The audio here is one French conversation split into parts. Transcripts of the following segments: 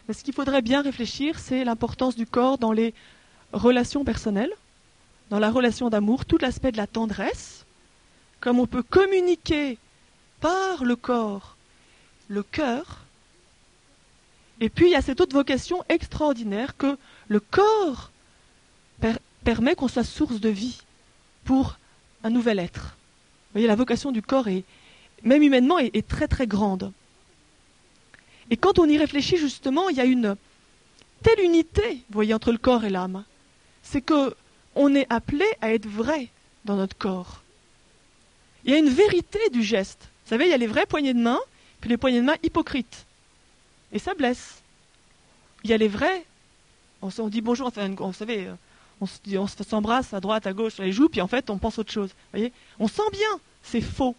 Mais ce qu'il faudrait bien réfléchir, c'est l'importance du corps dans les relations personnelles, dans la relation d'amour, tout l'aspect de la tendresse, comme on peut communiquer par le corps, le cœur. Et puis il y a cette autre vocation extraordinaire que le corps permet qu'on soit source de vie pour un nouvel être. Vous voyez, la vocation du corps, même humainement, est très très grande. Et quand on y réfléchit justement, il y a une telle unité, vous voyez, entre le corps et l'âme. C'est qu'on est appelé à être vrai dans notre corps. Il y a une vérité du geste. Vous savez, il y a les vraies poignées de main, puis les poignées de main hypocrites. Et ça blesse. Il y a les vrais, on dit bonjour, enfin, vous savez, on s'embrasse à droite, à gauche, sur les joues, puis en fait, on pense autre chose. Vous voyez, on sent bien, c'est faux.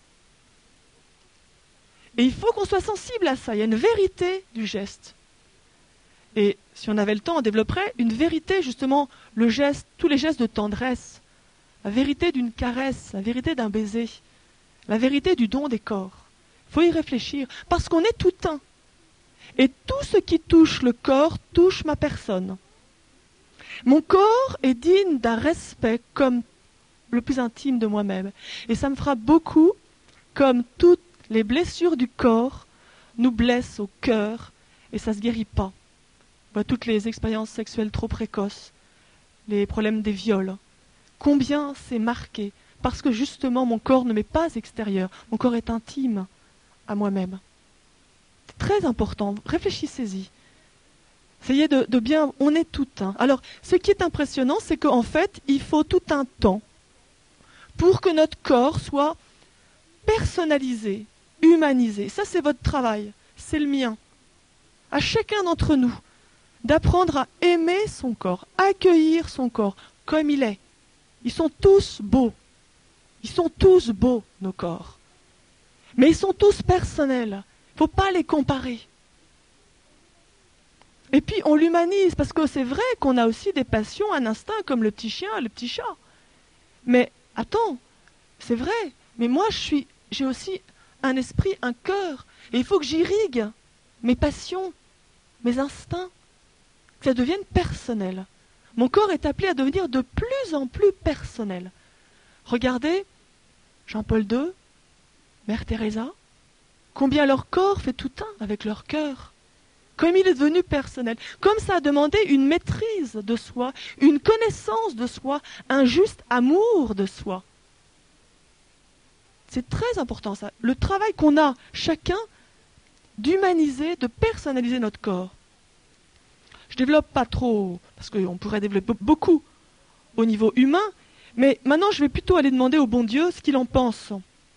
Et il faut qu'on soit sensible à ça. Il y a une vérité du geste. Et si on avait le temps, on développerait une vérité, justement, le geste, tous les gestes de tendresse, la vérité d'une caresse, la vérité d'un baiser, la vérité du don des corps. Il faut y réfléchir, parce qu'on est tout un. Et tout ce qui touche le corps touche ma personne. Mon corps est digne d'un respect comme le plus intime de moi-même. Et ça me fera beaucoup comme toutes les blessures du corps nous blessent au cœur et ça ne se guérit pas. Toutes les expériences sexuelles trop précoces, les problèmes des viols. Combien c'est marqué parce que justement mon corps ne m'est pas extérieur, mon corps est intime à moi-même. C'est très important, réfléchissez-y. Essayez de bien, on est tout un. Alors, ce qui est impressionnant, c'est qu'en fait, il faut tout un temps pour que notre corps soit personnalisé, humanisé. Ça, c'est votre travail, c'est le mien. À chacun d'entre nous, d'apprendre à aimer son corps, accueillir son corps comme il est. Ils sont tous beaux. Ils sont tous beaux, nos corps. Mais ils sont tous personnels. Il ne faut pas les comparer. Et puis on l'humanise, parce que c'est vrai qu'on a aussi des passions, un instinct, comme le petit chien, le petit chat. Mais attends, c'est vrai, mais moi j'ai aussi un esprit, un cœur, et il faut que j'irrigue mes passions, mes instincts, que ça devienne personnel. Mon corps est appelé à devenir de plus en plus personnel. Regardez, Jean-Paul II, Mère Teresa, combien leur corps fait tout un avec leur cœur. Comme il est devenu personnel, comme ça a demandé une maîtrise de soi, une connaissance de soi, un juste amour de soi. C'est très important ça, le travail qu'on a chacun d'humaniser, de personnaliser notre corps. Je ne développe pas trop, parce qu'on pourrait développer beaucoup au niveau humain, mais maintenant je vais plutôt aller demander au bon Dieu ce qu'il en pense.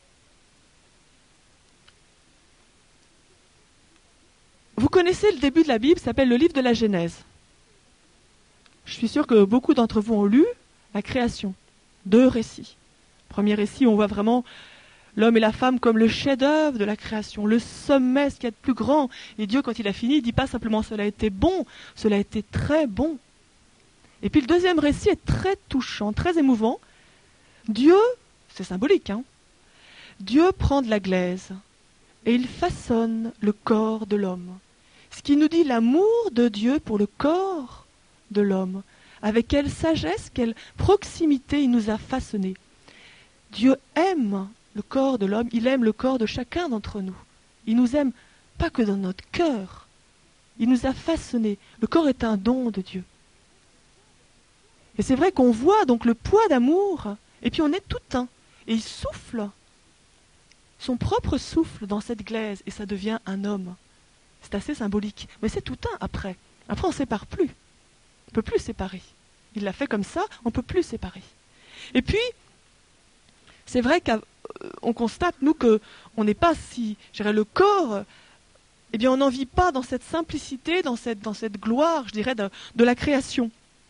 Vous connaissez le début de la Bible, ça s'appelle le livre de la Genèse. Je suis sûre que beaucoup d'entre vous ont lu la création. 2 récits. Premier récit, on voit vraiment l'homme et la femme comme le chef-d'œuvre de la création, le sommet, ce qu'il y a de plus grand. Et Dieu, quand il a fini, il ne dit pas simplement « cela a été bon », cela a été très bon. Et puis le deuxième récit est très touchant, très émouvant. Dieu, c'est symbolique, hein, Dieu prend de la glaise et il façonne le corps de l'homme. Ce qui nous dit l'amour de Dieu pour le corps de l'homme. Avec quelle sagesse, quelle proximité il nous a façonnés. Dieu aime le corps de l'homme, il aime le corps de chacun d'entre nous. Il nous aime pas que dans notre cœur. Il nous a façonnés. Le corps est un don de Dieu. Et c'est vrai qu'on voit donc le poids d'amour, et puis on est tout un. Et il souffle son propre souffle dans cette glaise, et ça devient un homme. C'est assez symbolique. Mais c'est tout un après. Après, on ne sépare plus. On ne peut plus séparer. Il l'a fait comme ça, on ne peut plus séparer. Et puis, c'est vrai qu'on constate, nous, qu'on n'est pas si... Je dirais, le corps, eh bien, on n'en vit pas dans cette simplicité, dans cette gloire, je dirais, de la création.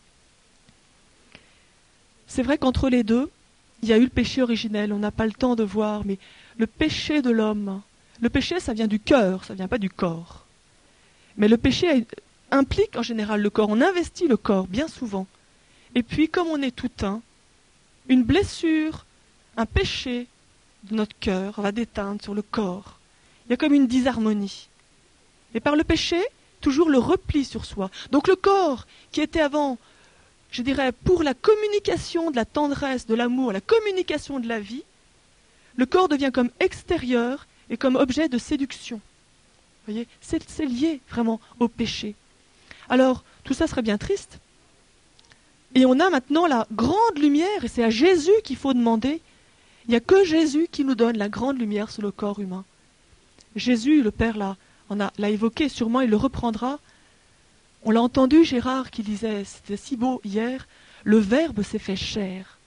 C'est vrai qu'entre les deux, il y a eu le péché originel, on n'a pas le temps de voir, mais le péché de l'homme, le péché, ça vient du cœur, ça ne vient pas du corps. Mais le péché implique en général le corps, on investit le corps bien souvent. Et puis, comme on est tout un, une blessure, un péché de notre cœur va déteindre sur le corps. Il y a comme une disharmonie. Et par le péché, toujours le repli sur soi. Donc le corps qui était avant, je dirais, pour la communication de la tendresse, de l'amour, la communication de la vie, le corps devient comme extérieur et comme objet de séduction. Vous voyez, c'est lié vraiment au péché. Alors, tout ça serait bien triste. Et on a maintenant la grande lumière, et c'est à Jésus qu'il faut demander. Il n'y a que Jésus qui nous donne la grande lumière sur le corps humain. Jésus, le Père l'a évoqué, sûrement il le reprendra. On l'a entendu, Gérard, qui disait, c'était si beau hier, le Verbe s'est fait chair.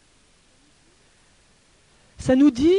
Ça nous dit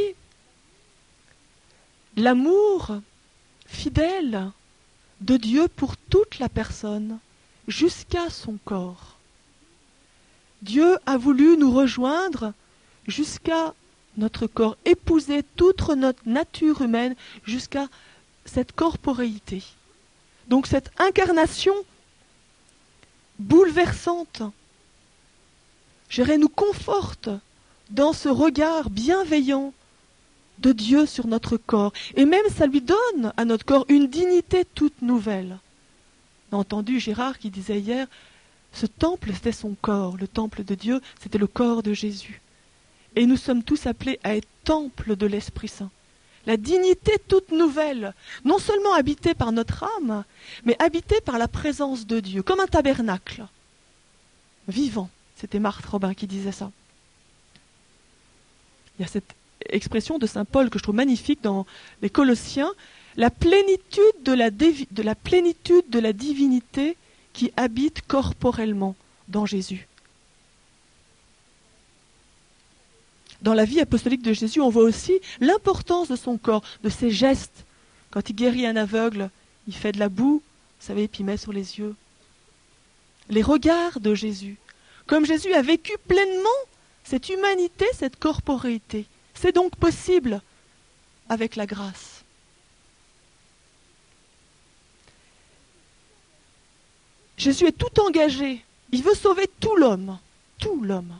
l'amour fidèle de Dieu pour toute la personne, jusqu'à son corps. Dieu a voulu nous rejoindre jusqu'à notre corps, épouser toute notre nature humaine jusqu'à cette corporéité. Donc cette incarnation bouleversante, je dirais, nous conforte dans ce regard bienveillant de Dieu sur notre corps. Et même ça lui donne à notre corps une dignité toute nouvelle. On a entendu Gérard qui disait hier, ce temple c'était son corps, le temple de Dieu c'était le corps de Jésus. Et nous sommes tous appelés à être temple de l'Esprit Saint. La dignité toute nouvelle, non seulement habitée par notre âme, mais habitée par la présence de Dieu, comme un tabernacle vivant. C'était Marthe Robin qui disait ça. Il y a cette expression de saint Paul que je trouve magnifique dans les Colossiens, la plénitude de la plénitude de la divinité qui habite corporellement dans Jésus. Dans la vie apostolique de Jésus, on voit aussi l'importance de son corps, de ses gestes. Quand il guérit un aveugle, il fait de la boue, vous savez, puis il met sur les yeux. Les regards de Jésus. Comme Jésus a vécu pleinement cette humanité, cette corporéité. C'est donc possible avec la grâce. Jésus est tout engagé. Il veut sauver tout l'homme. Tout l'homme.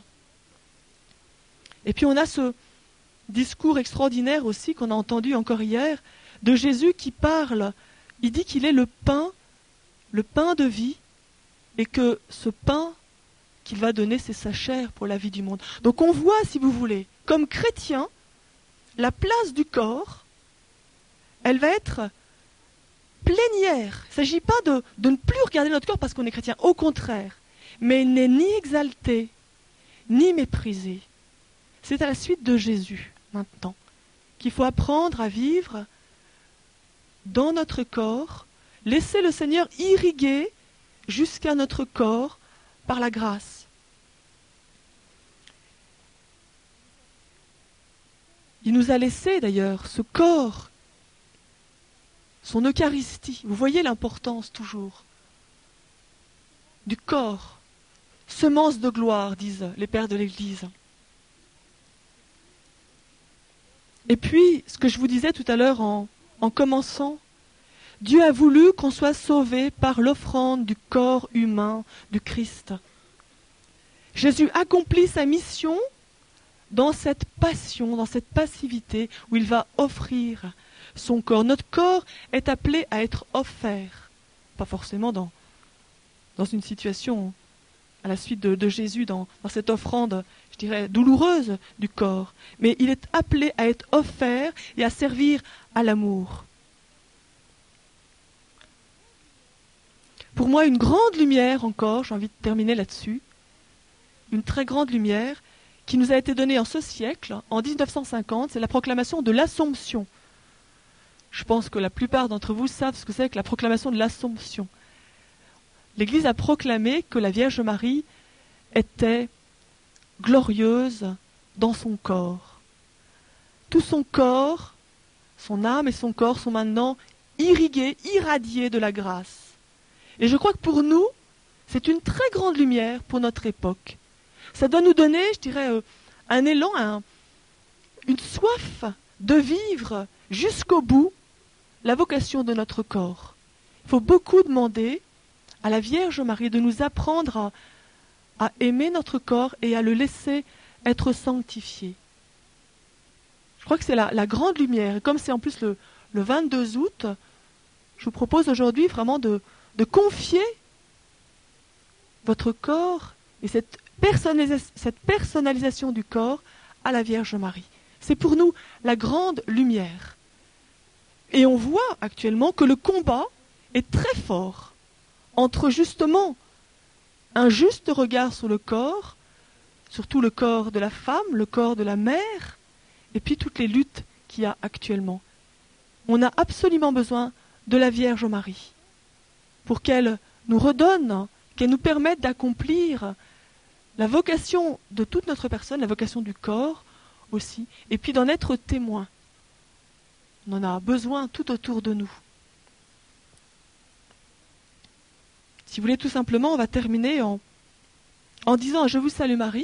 Et puis on a ce discours extraordinaire aussi qu'on a entendu encore hier, de Jésus qui parle. Il dit qu'il est le pain de vie, et que ce pain qu'il va donner, c'est sa chair pour la vie du monde. Donc on voit, si vous voulez, comme chrétien, la place du corps, elle va être plénière. Il ne s'agit pas de ne plus regarder notre corps parce qu'on est chrétien, au contraire. Mais il n'est ni exalté, ni méprisé. C'est à la suite de Jésus, maintenant, qu'il faut apprendre à vivre dans notre corps, laisser le Seigneur irriguer jusqu'à notre corps par la grâce. Il nous a laissé d'ailleurs ce corps, son Eucharistie. Vous voyez l'importance toujours du corps, semence de gloire, disent les pères de l'Église. Et puis, ce que je vous disais tout à l'heure en commençant, Dieu a voulu qu'on soit sauvé par l'offrande du corps humain du Christ. Jésus accomplit sa mission dans cette passion, dans cette passivité où il va offrir son corps. Notre corps est appelé à être offert, pas forcément dans une situation à la suite de Jésus, dans cette offrande, je dirais, douloureuse du corps, mais il est appelé à être offert et à servir à l'amour. Pour moi, une grande lumière encore, j'ai envie de terminer là-dessus, une très grande lumière qui nous a été donnée en ce siècle, en 1950, c'est la proclamation de l'Assomption. Je pense que la plupart d'entre vous savent ce que c'est que la proclamation de l'Assomption. L'Église a proclamé que la Vierge Marie était glorieuse dans son corps. Tout son corps, son âme et son corps sont maintenant irrigués, irradiés de la grâce. Et je crois que pour nous, c'est une très grande lumière pour notre époque. Ça doit nous donner, je dirais, un élan, une soif de vivre jusqu'au bout la vocation de notre corps. Il faut beaucoup demander à la Vierge Marie de nous apprendre à aimer notre corps et à le laisser être sanctifié. Je crois que c'est la grande lumière. Et comme c'est en plus le 22 août, je vous propose aujourd'hui vraiment de de confier votre corps et cette personnalisation du corps à la Vierge Marie. C'est pour nous la grande lumière. Et on voit actuellement que le combat est très fort entre justement un juste regard sur le corps, surtout le corps de la femme, le corps de la mère, et puis toutes les luttes qu'il y a actuellement. On a absolument besoin de la Vierge Marie pour qu'elle nous redonne, qu'elle nous permette d'accomplir la vocation de toute notre personne, la vocation du corps aussi, et puis d'en être témoin. On en a besoin tout autour de nous. Si vous voulez, tout simplement, on va terminer en disant « Je vous salue Marie »,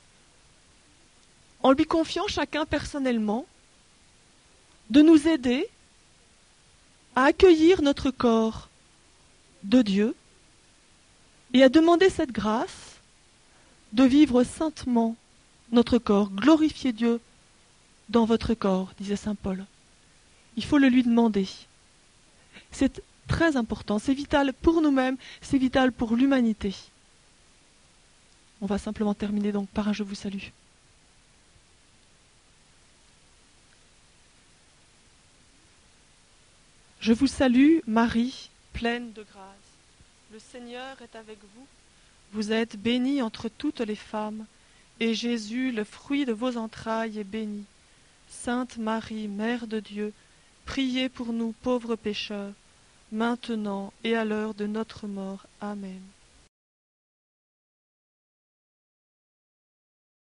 en lui confiant chacun personnellement de nous aider à accueillir notre corps de Dieu et à demander cette grâce de vivre saintement notre corps, glorifier Dieu dans votre corps, disait saint Paul. Il faut le lui demander. C'est très important, c'est vital pour nous-mêmes, c'est vital pour l'humanité. On va simplement terminer donc par un « Je vous salue ». Je vous salue, Marie, pleine de grâce. Le Seigneur est avec vous. Vous êtes bénie entre toutes les femmes, et Jésus, le fruit de vos entrailles, est béni. Sainte Marie, Mère de Dieu, priez pour nous pauvres pécheurs, maintenant et à l'heure de notre mort. Amen.